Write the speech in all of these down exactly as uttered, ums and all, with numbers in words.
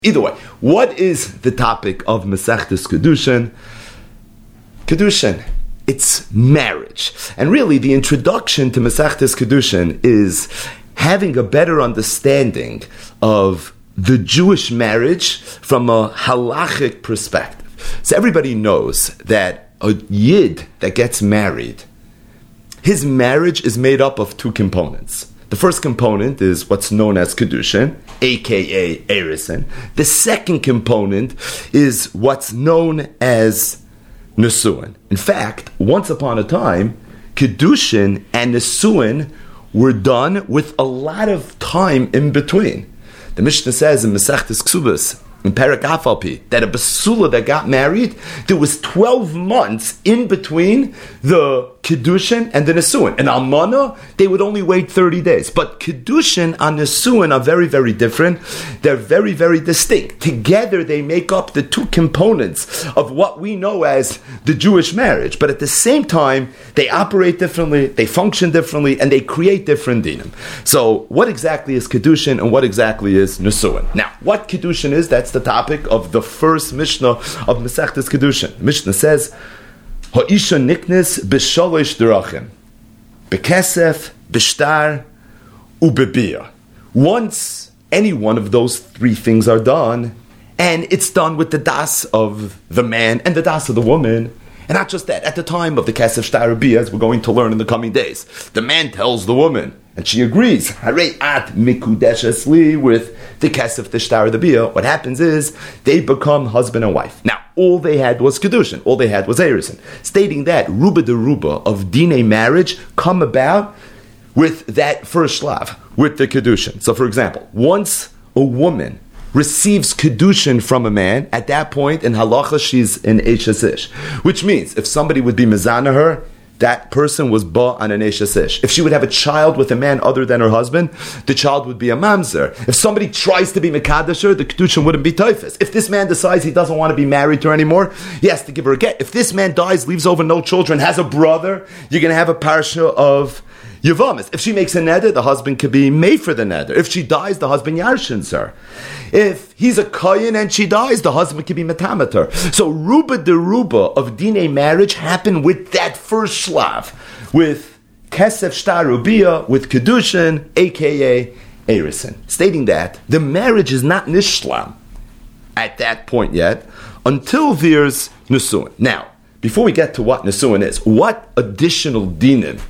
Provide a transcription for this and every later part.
Either way, what is the topic of Masechtas Kedushin? Kedushin, it's marriage. And really, the introduction to Masechtas Kedushin is having a better understanding of the Jewish marriage from a halachic perspective. So everybody knows that a Yid that gets married, his marriage is made up of two components. The first component is what's known as Kedushin, aka Eirison. The second component is what's known as Nesuin. In fact, once upon a time, Kedushin and Nesuin were done with a lot of time in between. The Mishnah says in Masechtas Ksubas, in Perek Afalpi, that a Basula that got married, there was twelve months in between the Kedushin and the Nesuin. And Almana, they would only wait thirty days. But Kedushin and Nesuin are very, very different. They're very, very distinct. Together, they make up the two components of what we know as the Jewish marriage. But at the same time, they operate differently, they function differently, and they create different dinim. So, what exactly is Kedushin and what exactly is Nesuin? Now, what Kedushin is, that's the topic of the first Mishnah of Masechtas Kedushin. Mishnah says, Ha'isha niknes b'shalosh derachim, b'kesef, b'shtar, u'bebiyah. Once any one of those three things are done, and it's done with the das of the man and the das of the woman, and not just that, at the time of the kesef, shtar, u'bebiyah, as we're going to learn in the coming days, the man tells the woman, and she agrees, Harei at mikudeshes li, with the kesef, the shtar, the biyah. What happens is, they become husband and wife. Now, all they had was Kedushin. All they had was Eirison. Stating that, Ruba de Ruba of Dine marriage come about with that first shlav, with the Kedushin. So, for example, once a woman receives Kedushin from a man, at that point, in halacha, she's an Eishes Ish. Which means, if somebody would be mezana her, that person was ba on an Eishes Ish. If she would have a child with a man other than her husband, the child would be a mamzer. If somebody tries to be mekadesher, the kedushin wouldn't be toifus. If this man decides he doesn't want to be married to her anymore, he has to give her a get. If this man dies, leaves over no children, has a brother, you're going to have a parsha of Yavamis. If she makes a neder, the husband could be made for the neder. If she dies, the husband yarshins her. If he's a kohen and she dies, the husband could be metamet her. So Ruba de Ruba of Dine marriage happened with that first shlav, with Kesef Shtar Ubiyah, with Kedushin, aka Eirison. Stating that the marriage is not nishlam at that point yet, until there's Nesuin. Now, before we get to what Nesuin is, what additional dinim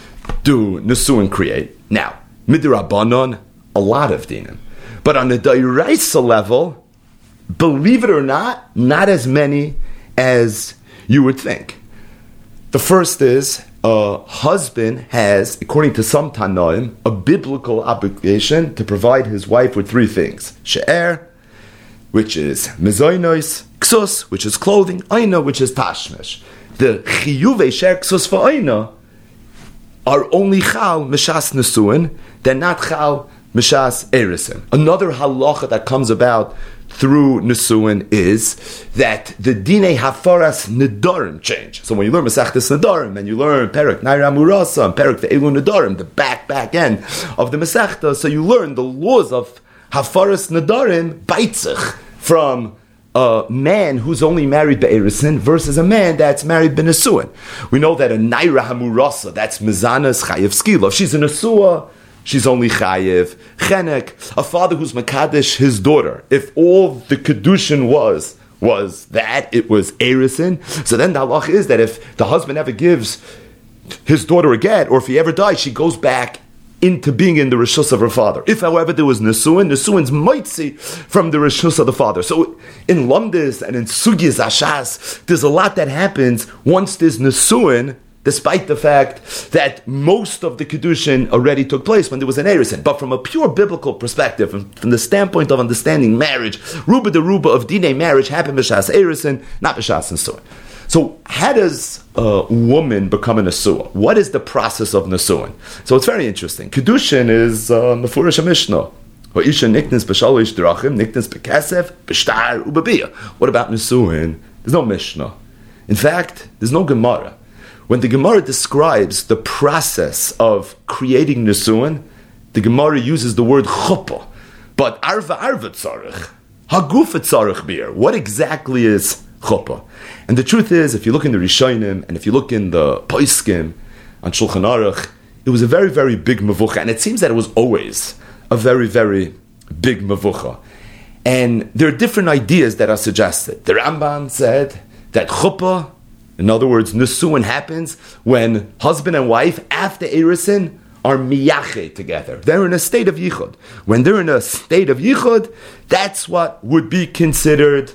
do Nesuin create? Now, midrabanon, a lot of dinim. But on the Dairaisa level, believe it or not, not as many as you would think. The first is, a husband has, according to some Tanoim, a biblical obligation to provide his wife with three things. She'er, which is mezoinos, ksus, which is clothing, aina, which is tashmish. The chiyuvei sher ksus v'aina are only chal mishas nesuin, they're not chal mishas erisim. Another halacha that comes about through nesuin is that the dine hafaras nedarim change. So when you learn Masechtas Nedarim and you learn Perek Naira Murasa and Perek Ve'elu Nedarim, the back back end of the Masechta, so you learn the laws of hafaras nedarim baitzich from a man who's only married be'erisin versus a man that's married be'nesuin. We know that a naira hamurasa, that's mezanas chayev skila. If she's a nesua, she's only chayev chenek. A father who's makadesh his daughter, if all the kedushin was was that, it was erisin, so then the halach is that if the husband ever gives his daughter a get, or if he ever dies, she goes back into being in the rishus of her father. If, however, there was nesuin, nesuin's mitzi from the rishus of the father. So in Lumdis and in Sugis Ashas, there's a lot that happens once there's nesuin, despite the fact that most of the kedushin already took place when there was an erisin. But from a pure biblical perspective, from, from the standpoint of understanding marriage, ruba de ruba of dine marriage happened b'shas erisin, not b'shas nesuin. So how does a woman become a nesua? What is the process of nesuin? So it's very interesting. Kedushin is mefurish uh, mishnah. Ha'isha niknes b'shalosh derachim, niknes b'kesef, b'shtar, u'bebiyah. What about nesuin? There's no mishnah. In fact, there's no Gemara. When the Gemara describes the process of creating nesuin, the Gemara uses the word chuppah. But arva arva tzarech. Hagufa tzarich bir. What exactly is chuppah? And the truth is, if you look in the Rishonim, and if you look in the Poskim, on Shulchan Aruch, it was a very, very big mevucha. And it seems that it was always a very, very big mevucha. And there are different ideas that are suggested. The Rambam said that chuppah, in other words, nesuin, happens when husband and wife, after Erusin, are miyache together. They're in a state of yichud. When they're in a state of yichud, that's what would be considered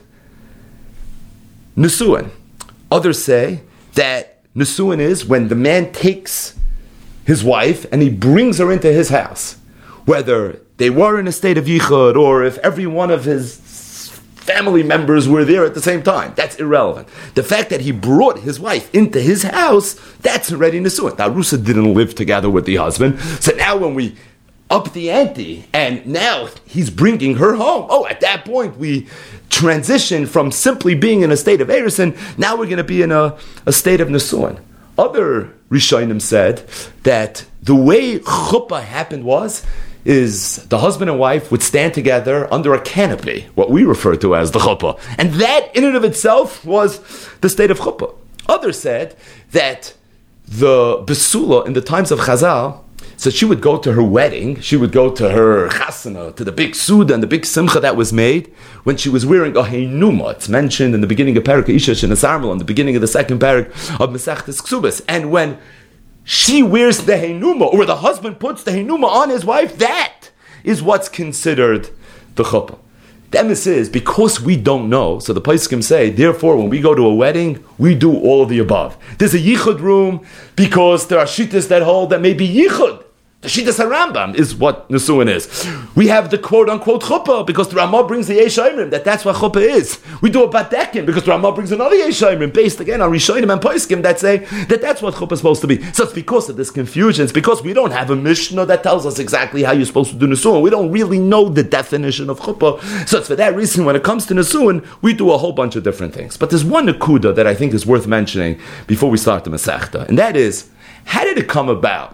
nesuin. Others say that nesuin is when the man takes his wife and he brings her into his house. Whether they were in a state of yichud or if every one of his family members were there at the same time, that's irrelevant. The fact that he brought his wife into his house, that's already nesuin. The Arusa didn't live together with the husband, so now when we up the ante and now he's bringing her home, oh, at that point we transition from simply being in a state of Erusin, now we're going to be in a, a state of nesuin. Other Rishonim said that the way chuppah happened was is the husband and wife would stand together under a canopy, what we refer to as the chuppah. And that in and of itself was the state of chuppah. Others said that the Besula in the times of Chazal, so she would go to her wedding, she would go to her chasana, to the big suda and the big simcha that was made when she was wearing a heinuma. It's mentioned in the beginning of Parak Isha Shenasarmel, in the beginning of the second parak of Mesechtes Ksubas. And when she wears the heinuma, or the husband puts the heinuma on his wife, that is what's considered the chuppah. The emes is, because we don't know, so the Poskim say, therefore, when we go to a wedding, we do all of the above. There's a yichud room, because there are shittas that hold that maybe yichud. The Shittas HaRambam is what Nesuin is. We have the quote-unquote chuppah, because the Ramah brings the Yesh Omrim, that that's what chuppah is. We do a Batekin, because the Ramah brings another Yesh Omrim, based again on Rishonim and Poskim, that say that that's what chuppah is supposed to be. So it's because of this confusion. It's because we don't have a Mishnah that tells us exactly how you're supposed to do Nesuin. We don't really know the definition of chuppah. So it's for that reason, when it comes to Nesuin, we do a whole bunch of different things. But there's one Nakuda that I think is worth mentioning before we start the Masechta, and that is, how did it come about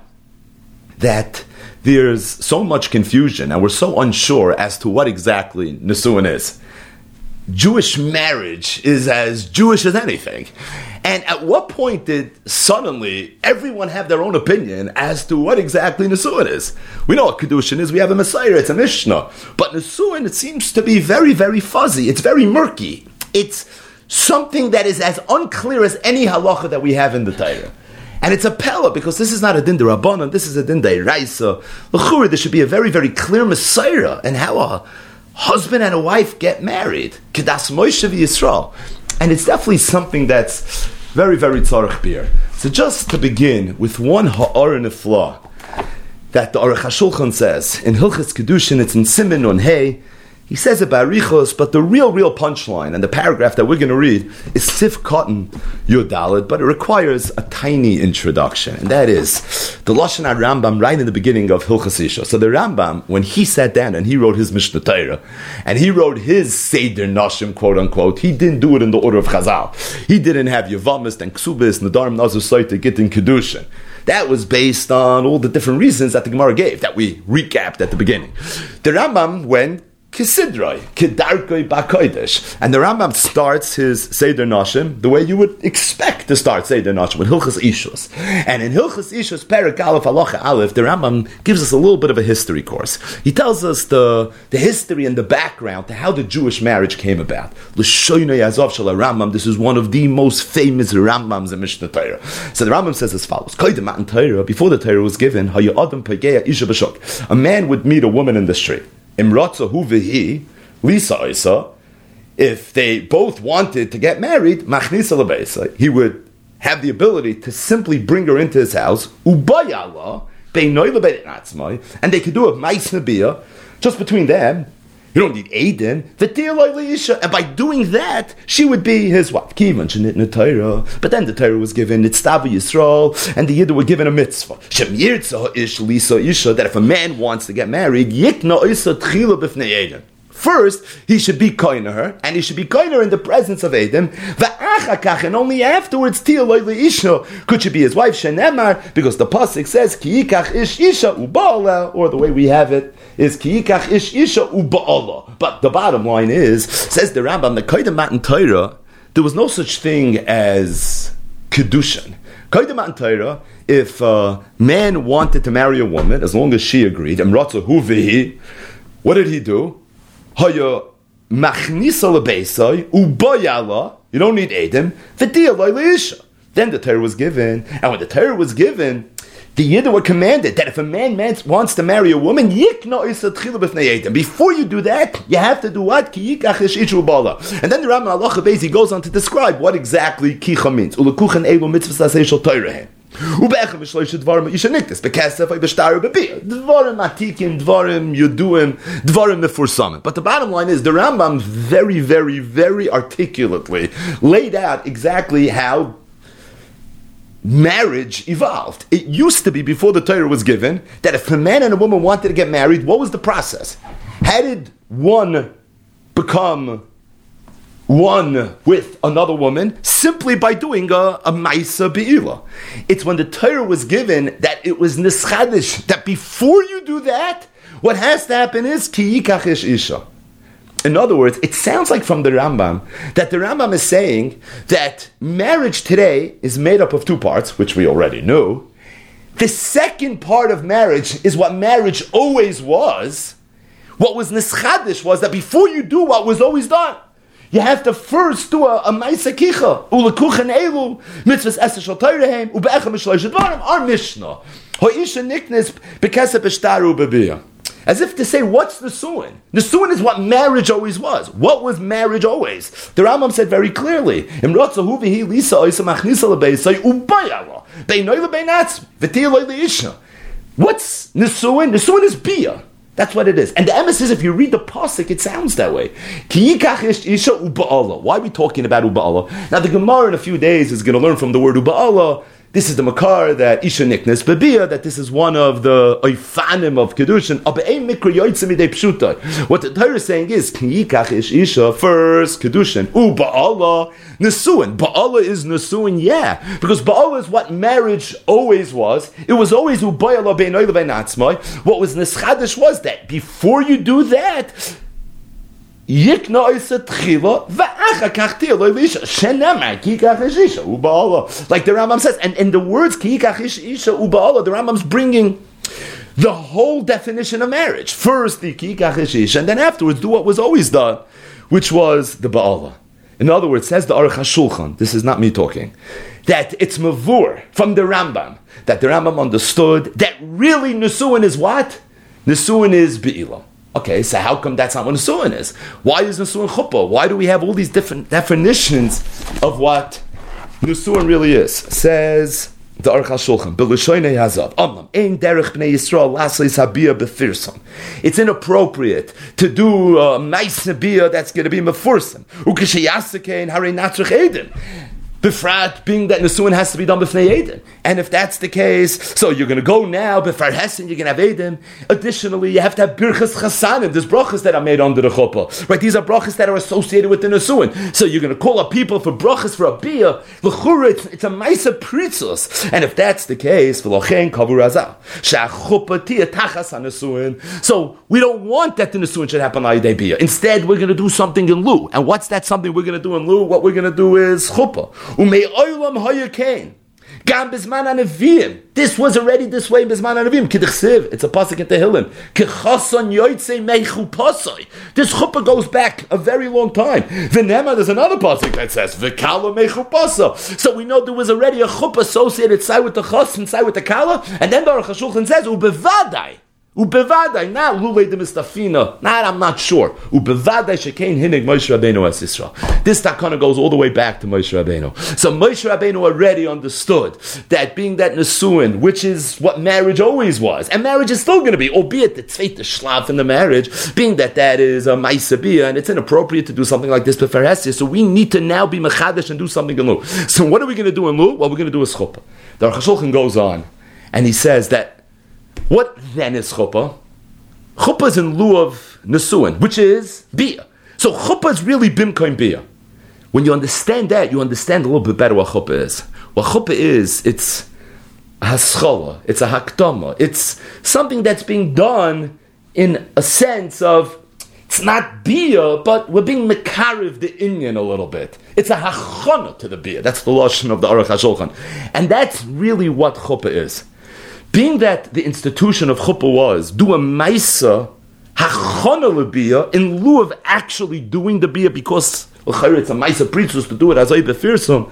that there's so much confusion and we're so unsure as to what exactly Nesuin is? Jewish marriage is as Jewish as anything. And at what point did suddenly everyone have their own opinion as to what exactly Nesuin is? We know what Kedushin is, we have a Messiah, it's a Mishnah. But Nesuin, it seems to be very, very fuzzy, it's very murky. It's something that is as unclear as any halacha that we have in the Torah. And it's a pella, because this is not a din d'Rabbanan, this is a din d'Oraisa. L'chura, there should be a very, very clear Messiah and how a husband and a wife get married. Kedas Moshe v'Yisrael. And it's definitely something that's very, very tzarech bir. So just to begin with one ha'ar nifla that the Aruch HaShulchan says, in Hilchas Kedushin, it's in Siman Nun Hey, he says it by Arichos, but the real, real punchline, and the paragraph that we're going to read, is Sif Cotton Yudalid, but it requires a tiny introduction, and that is the Lashon HaRambam right in the beginning of Hilchas Isha. So the Rambam, when he sat down and he wrote his Mishnah Torah, and he wrote his Seder Nashim, quote unquote, he didn't do it in the order of Chazal. He didn't have Yavamis and Ksubis, Nadarim, Nazir, Saita, Gittin, Kedushin. That was based on all the different reasons that the Gemara gave, that we recapped at the beginning. The Rambam went Kisidroi, Kedarkoi Bakoidesh. And the Rambam starts his Seder Nashim the way you would expect to start Seder Nashim, with Hilchas Ishus. And in Hilchas Ishus, Perek Aleph, Halacha Aleph, the Rambam gives us a little bit of a history course. He tells us the, the history and the background to how the Jewish marriage came about. L'shoynei Azov Shel Rambam, this is one of the most famous Rambams in Mishnah Torah. So the Rambam says as follows, Koydem Matan Torah, before the Torah was given, Haya Adam Pegeya Isha B'Shok, a man would meet a woman in the street. Imratza hu v'hi, Lisa Isa, if they both wanted to get married, machnisa lebeisa, he would have the ability to simply bring her into his house, ubayala, beinoi lebeit atzmai, and they could do a mais nabiyah, just between them. You don't need Aiden. And by doing that, she would be his wife. Kivan shenit in Torah. But then the Torah was given Nitztav Yisrael, and the Yidden were given a mitzvah. Shem yirtza ish lisa isha, that if a man wants to get married, yikna isa tchila b'fnei Aiden. First, he should be koiner her, and he should be koiner in the presence of Aiden. Va'achakach, and only afterwards, tiyaloi isha, could she be his wife? Shenemar, because the pasuk says ki yikach ish isha ubala, or the way we have it is ki yikach ish isha uba'ala. But the bottom line is, says the Rambam, the Koydem Matan Torah, there was no such thing as kedushin. Koydem Matan Torah, if a man wanted to marry a woman, as long as she agreed, emratza hu v'hi, what did he do? Haya machnisa lebeisai ubayala. You don't need edim. V'diya leisha. Then the Torah was given, and when the Torah was given, the Yidden were commanded that if a man wants to marry a woman, before you do that, you have to do what? And then the Rambam Halacha Beis, he goes on to describe what exactly kicha means. Ubechem v'shloisha dvarim yishaniktis bekesef v'shtaru b'biyah dvarim atikim dvarim yuduim dvarim mefursamim. But the bottom line is the Rambam very, very, very articulately laid out exactly how marriage evolved. It used to be, before the Torah was given, that if a man and a woman wanted to get married, what was the process? How did one become one with another woman? Simply by doing a, a Maisa Be'ila. It's when the Torah was given that it was Nischadish, that before you do that, what has to happen is Ki yikach ish isha. In other words, it sounds like from the Rambam that the Rambam is saying that marriage today is made up of two parts, which we already knew. The second part of marriage is what marriage always was. What was Nischadish was that before you do what was always done, you have to first do a Maisa Kicha. Ulekuchen elu, mitzvahs eser shel Torehem, ube'echem mishloish dvarim, our Mishnah. Ho'isha niknes bekesef b'shtaru b'biyah. As if to say, what's Nesuin? Nesuin is what marriage always was. What was marriage always? The Rambam said very clearly, Imrotza hu v'hi lisa oisa machnisa lebeisai ubayala, be'noi lebe'natz, v'tiyah loy le'isha. What's Nesuin? Nesuin is biyah. That's what it is. And the emes is, if you read the pasuk, it sounds that way. Ki yikach ish isha uba'ala. Why are we talking about uba'ala? Now the Gemara in a few days is going to learn from the word uba'ala. This is the makar that isha niknes bebiyah, that this is one of the oifanim of kedushin. What the Torah is saying is ki yikach ish isha first kedushin uba'ala nesuin. Ba'ala is nesuin, yeah, because ba'ala is what marriage always was. It was always ubayala be'noi lebe'natzmai. What was neschadish was that before you do that, Yikna isa tchila va'acha kachtir lo isha shenamar ki yikach ish isha uba'ala. Like the Rambam says, and in the words ki yikach ish isha uba'ala, the Rambam's bringing the whole definition of marriage. First the ki yikach ish isha, and then afterwards do what was always done, which was the ba'ala. In other words, says the Aruch HaShulchan, this is not me talking, that it's mavur from the Rambam, that the Rambam understood that really Nesuin is what? Nesuin is be'ilah. Okay, so how come that's not what Nesuin is? Why is Nesuin chuppah? Why do we have all these different definitions of what Nesuin really is? Says the Aruch HaShulchan, B'Lashoinei Hazav, Amlam, Ein derech b'nei Yisrael lasais habiyah b'firsam. It's inappropriate to do a nice habiyah that's going to be mefursam. Ukesheyasekein harei natzrich eden. Befrat, being that Nesuin has to be done b'fnei Eden. And if that's the case, so you're going to go now, b'far Hessen, you're going to have Eden. Additionally, you have to have birchas chasanim. There's brachas that are made under the chuppah. Right? These are brachas that are associated with the Nesuin. So you're going to call up people for brachas for a biyah. L'chura, it's, it's a maisa pritzus. And if that's the case, v'lochen kavur azah. Sha'chuppah tiyah tachas ha-Nesuin. So we don't want that the Nesuin should happen on Yidei biyah. Instead, we're going to do something in lieu. And what's that something we're going to do in lieu? What we're going to do is chuppah. Umei oilam hayakain. Gam bizman anavim. This was already this way in bizman anavim. Kidchsiv. It's a pasuk in Tehillim. Kechason yoytzei meichu pasoi. This chuppah goes back a very long time. V'nema, there's another pasuk that says v'kala meichu paso. So we know there was already a chuppah associated side with the chas and side with the kala. And then the Aruch HaShulchan says ubevadai. Ubevadai, not lulei de mistafina, not, I'm not sure. Ubevadai shekein hinig Moshe Rabbeinu as Yisrael. This takana goes all the way back to Moshe Rabbeinu. So Moshe Rabbeinu already understood that being that Nesuin, which is what marriage always was, and marriage is still going to be, albeit the tzveite shlav in the marriage, being that that is a ma'isa biyah, and it's inappropriate to do something like this b'fer hesya, so we need to now be mechadash and do something in lieu. So what are we going to do in lieu? What we're going to do is chuppah. The Aruch HaShulchan goes on, and he says that what then is chuppah? Chuppah is in lieu of Nesuin, which is biyah. So chuppah is really bimkoin biyah. When you understand that, you understand a little bit better what chuppah is. What chuppah is, it's a haschala, it's a hakdama, it's something that's being done in a sense of, it's not bia, but we're being mekarev the inyan a little bit. It's a hachana to the bia. That's the lashon of the Aruch HaShulchan. And that's really what chuppah is. Being that the institution of chuppah was, do a maisa, hachana lebia, in lieu of actually doing the bia, because it's a maisa priestess to do it as I befirsom.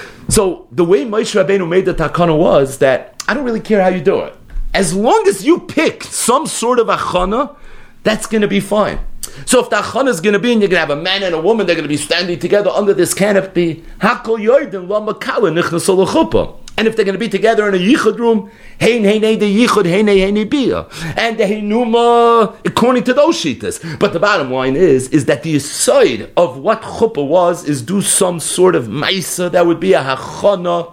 So the way Moshe Rabbeinu made the takana was that I don't really care how you do it. As long as you pick some sort of achana, that's going to be fine. So if the achana is going to be, and you're going to have a man and a woman, they're going to be standing together under this canopy, hakol yoyden lo makala nichnas l'chuppah. And if they're going to be together in a yichud room, hein hein the yichud, hein hein bia, and the heinuma according to those shitas. But the bottom line is, is that the side of what chuppah was is do some sort of maisa that would be a hachana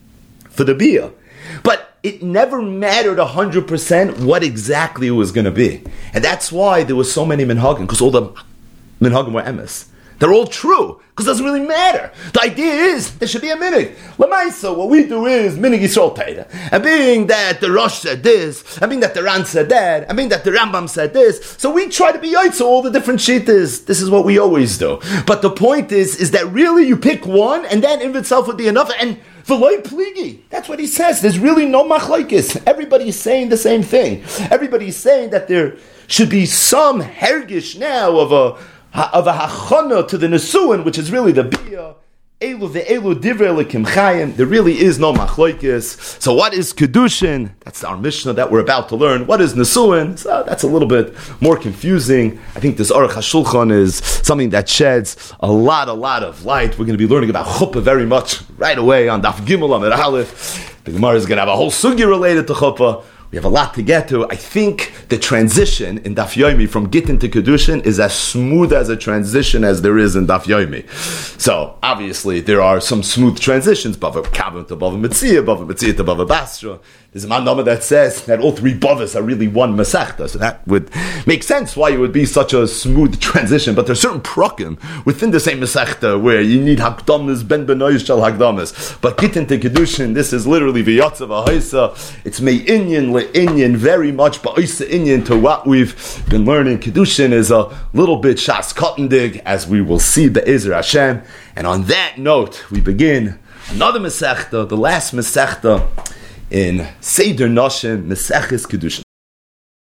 for the bia. But it never mattered a hundred percent what exactly it was going to be, and that's why there were so many minhagim, because all the minhagim were emes. They're all true, because it doesn't really matter. The idea is, there should be a minig. Lamaisa, what we do is, minig Yisrael Torah. And being that the Rosh said this, and being that the Ran said that, and being that the Rambam said this, so we try to be yaitz all the different shittas. This is what we always do. But the point is, is that really you pick one, and that in itself would be enough, and v'loi pligi. That's what he says. There's really no machlokes. Everybody's saying the same thing. Everybody's saying that there should be some hergish now of a of a hachana to the nesuin, which is really the bia. Elu ve'elu divrei lekim chayim. There really is no machlokes. So what is kedushin? That's our Mishnah that we're about to learn. What is nesuin? So that's a little bit more confusing. I think this Aruch HaShulchan is something that sheds a lot, a lot of light. We're going to be learning about chuppah very much right away on Daf Gimel Amud Aleph. The Gemara is going to have a whole sugya related to chuppah. We have a lot to get to. I think the transition in Daf Yomi from Gittin to Kedushin is as smooth as a transition as there is in Daf Yomi. So, obviously, there are some smooth transitions. Bava Kavim to Bava Metzia, Bava Metzia to Bava Basra. There's a mandama that says that all three Bavas are really one Masechta. So that would make sense why it would be such a smooth transition. But there's certain prokim within the same Masechta where you need Hakdamas, Ben Benoish Shal Hakdamas. But Gittin to Kedushin, this is literally V'yatzav Haisa. It's Me'inyan Le'inyan, very much Ba'isa Inyan to what we've been learning. Kedushin is a little bit Shas Kottendig, as we will see Be'ezer Hashem. And on that note, we begin another Masechta, the last Masechta in Seder Noshim, Meseches Kedushin.